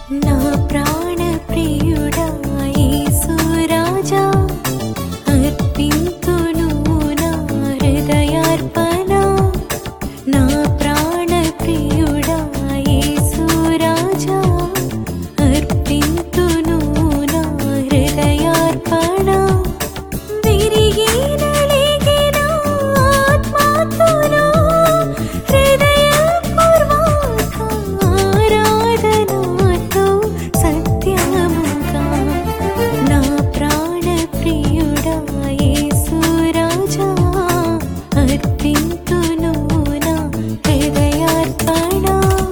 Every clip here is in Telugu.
నా ప్రాణ ప్రియుడా యేసు రాజా, అర్పింతును నా హృదయార్పణ. నా ప్రాణ ప్రియుడా యేసు రాజా, అర్పింతును నా హృదయార్పణ. విరిగి నలిగిన ఆత్మతోను హృదయపూర్వక ఆరాధనతో సత్యముగా నా ప్రాణ ప్రియుడా యేసు రాజా, అర్పింతును నా హృదయార్పణ.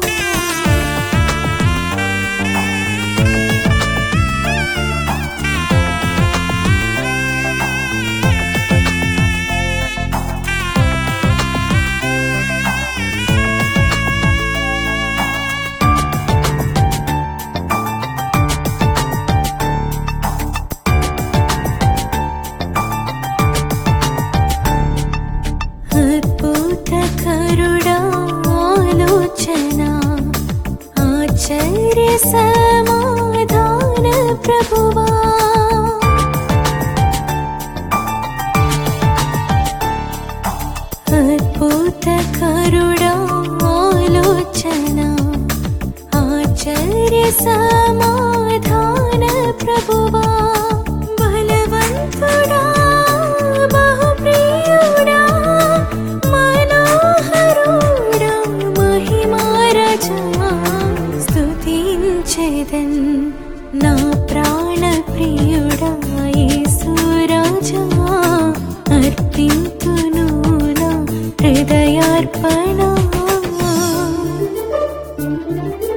అద్భుతకరుడా ఆలోచన, ఆశ్చర్య సమాధాన ప్రభువా. అద్భుతకరుడా ఆలోచన, ఆశ్చర్య సమాధాన ప్రభువా. బలవంతుడా బహుప్రియుడా మనోహరుడా మహిమారాజా, స్తుతించెదన్ నా ప్రాణ ప్రియుడా యేసు రాజా, అర్పింతును నా హృదయార్పణ.